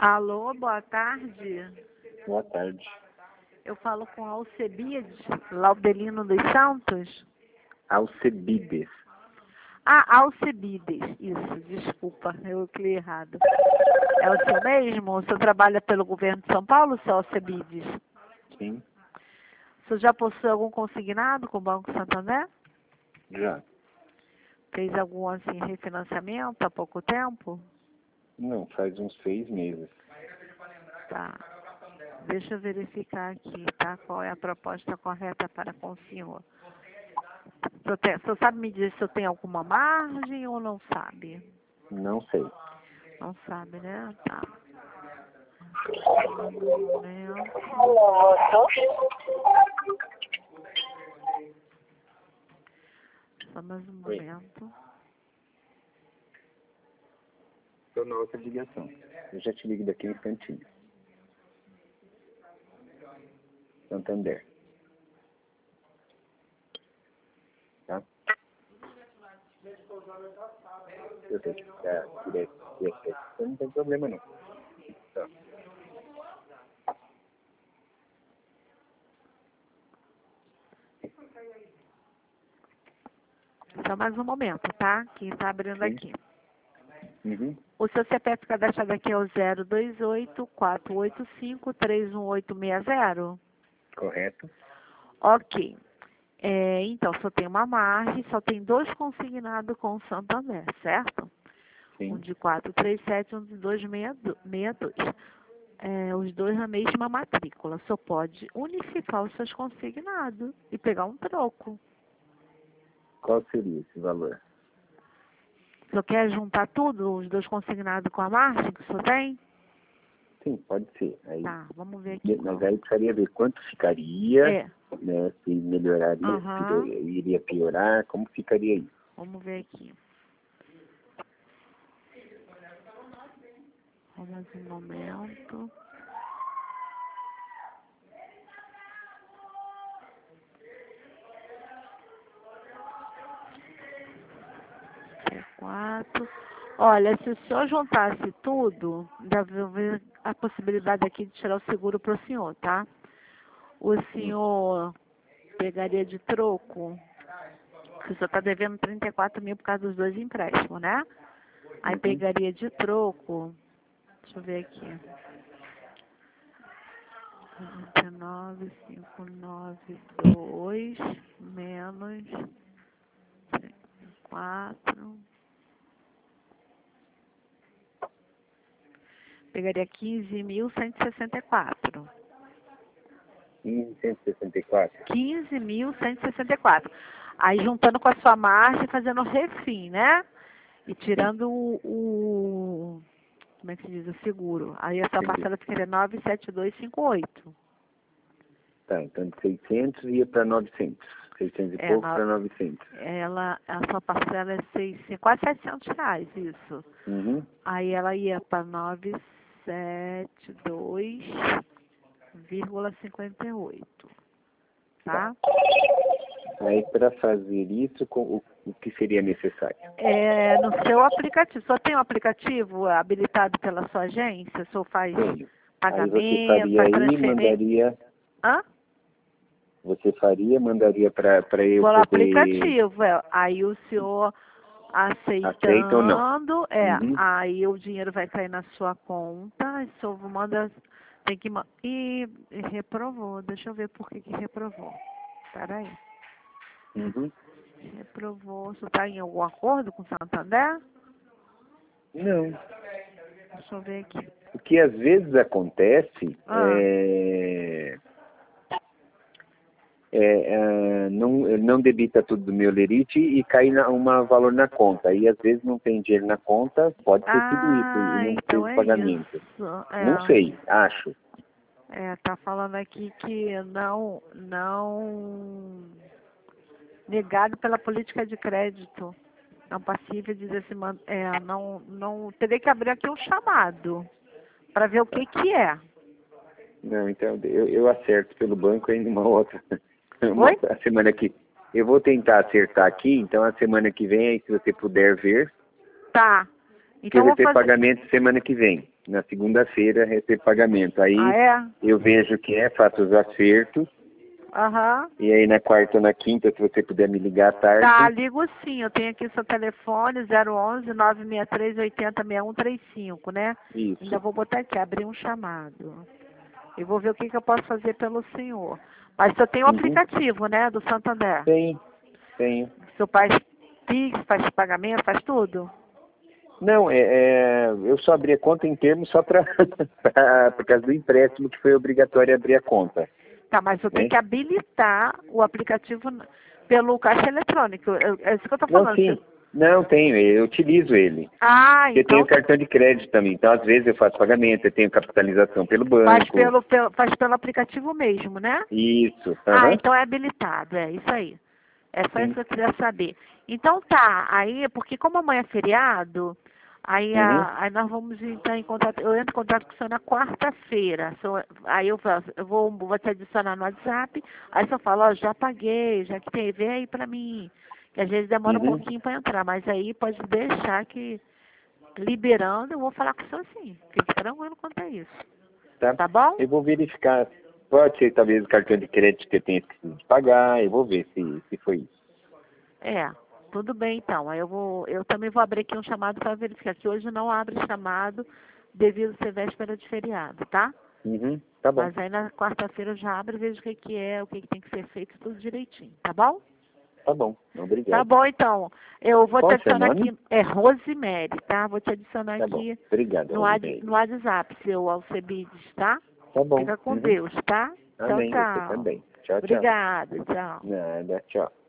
Alô, boa tarde. Boa tarde. Eu falo com Alcebiades Laudelino dos Santos. Alcebiades. Ah, Alcebiades, isso, desculpa, eu cliquei errado. É o seu mesmo? O senhor trabalha pelo governo de São Paulo, seu Alcebiades? Sim, O senhor já possui algum consignado com o Banco Santander? já. Fez algum, assim, refinanciamento há pouco tempo? Não, faz uns 6 meses. Tá. Deixa eu verificar aqui, tá? Qual é a proposta correta para com o senhor. O senhor sabe me dizer se eu tenho alguma margem ou não sabe? Não sei. Não sabe, né? Tá. Só mais um momento. Estou na outra ligação. Eu já te ligo daqui um instantinho. Santander. Tá? Eu sei. Direto. Não tem problema não. Tá. Só mais um momento, tá? Que tá abrindo Sim. aqui. Uhum. O seu CPF cadastrado aqui é o 028-485-31860? Correto? Ok. Então, só tem uma margem, só tem 2 consignados com o Santander, certo? Sim. Um de 437 e um de 262. Os dois na mesma matrícula. Só pode unificar os seus consignados e pegar um troco. Qual seria esse valor? Só quer juntar tudo, os 2 consignados com a margem que o senhor tem? Sim, pode ser. Aí, Tá, vamos ver aqui. mas aí precisaria ver quanto ficaria, né? Se melhoraria, Aham. se iria piorar, como ficaria isso? Vamos ver aqui. Só mais um momento. Quatro. Olha, se o senhor juntasse tudo, deve haver a possibilidade aqui de tirar o seguro para o senhor, tá? O senhor pegaria de troco, que o senhor está devendo 34 mil por causa dos 2 empréstimos, né? Aí Uhum. pegaria de troco, deixa eu ver aqui. 29,592 menos 4. Pegaria 15.164. 164. 15.164. Aí juntando com a sua margem, fazendo o refim, né? E tirando como é que se diz? O seguro. Aí a sua parcela ficaria 97258. Tá, então de 600 ia para 900. 600 e pouco para 900. A sua parcela é quase 700 reais, isso. Uhum. Aí ela ia para 972,58. Tá? Aí para fazer isso, o que seria necessário? No seu aplicativo. Só tem um aplicativo habilitado pela sua agência? O senhor faz Tenho. pagamento, Aí você faria faz aí, transferência? mandaria. Hã? Você faria, mandaria para eu Pelo poder. aplicativo, Aí o senhor Aceita ou não? aceitando, Uhum. aí o dinheiro vai cair na sua conta, o senhor manda, tem que e reprovou, deixa eu ver por que reprovou. Espera aí. Uhum. Reprovou, o senhor está em algum acordo com o Santander? Não. Deixa eu ver aqui. O que às vezes acontece não debita tudo do meu lerite e cai um valor na conta. E às vezes não tem dinheiro na conta, pode ter sido isso, e não Então fez o pagamento. isso. Não sei, acho. Tá falando aqui que não negado pela política de crédito. Não passível de não teria que abrir aqui um chamado para ver o que é. Não, então eu acerto pelo banco aí numa outra. Oi? A semana que eu vou tentar acertar aqui, então a semana que vem, aí se você puder ver, Tá. porque Então vai vou ter fazer. pagamento semana que vem. Na segunda-feira recebo pagamento. Aí Ah, é? eu vejo que faço os acertos. Aham. E aí na quarta ou na quinta, se você puder me ligar à tarde. Tá, ligo sim. Eu tenho aqui seu telefone, 011 963 80 6135, né? Isso. Ainda vou botar aqui, abrir um chamado. E vou ver o que eu posso fazer pelo senhor. Mas você tem o aplicativo, né, do Santander? Tenho. Seu pai Pix, faz pagamento, faz tudo? Não, eu só abri a conta em termos só para por causa do empréstimo que foi obrigatório abrir a conta. Tá, mas eu tenho que habilitar o aplicativo pelo caixa eletrônico. É isso que eu tô Não, falando. sim. Não, tenho. Eu utilizo ele. Ah, Eu então tenho cartão de crédito também. Então, às vezes, eu faço pagamento, eu tenho capitalização pelo faz banco. faz pelo aplicativo mesmo, né? Isso. Ah, Aham. então é habilitado, é isso aí. É só isso Sim. que eu queria saber. Então tá, aí, porque como amanhã é feriado, aí nós vamos entrar em contato, eu entro em contato com o senhor na quarta-feira. Aí eu vou te adicionar no WhatsApp, aí você fala, ó, já paguei, já que tem, vem aí pra mim. Que às vezes demora um pouquinho para entrar, mas aí pode deixar que liberando, eu vou falar com o senhor sim. Fique tranquilo quanto a isso. Tá bom? Eu vou verificar. Pode ser talvez o cartão de crédito que eu tenha esquecido de pagar. Eu vou ver se foi isso. É, tudo bem então. Aí eu também vou abrir aqui um chamado para verificar que hoje não abre chamado devido a ser véspera de feriado, tá? Tá bom. Mas aí na quarta-feira eu já abro e vejo o que é, o que tem que ser feito, tudo direitinho, tá bom? Tá bom. Tá Obrigado. bom então. Eu vou te Qual o seu adicionar nome? aqui, é Rosemary, tá? Vou te adicionar Tá bom. aqui Obrigado, Rosemary. no WhatsApp, seu Alcebides, tá? Tá bom. Fica com Deus, tá? Tchau, Amém. Você tchau. também. Tchau, tchau. Obrigada, tchau. Nada. Tchau.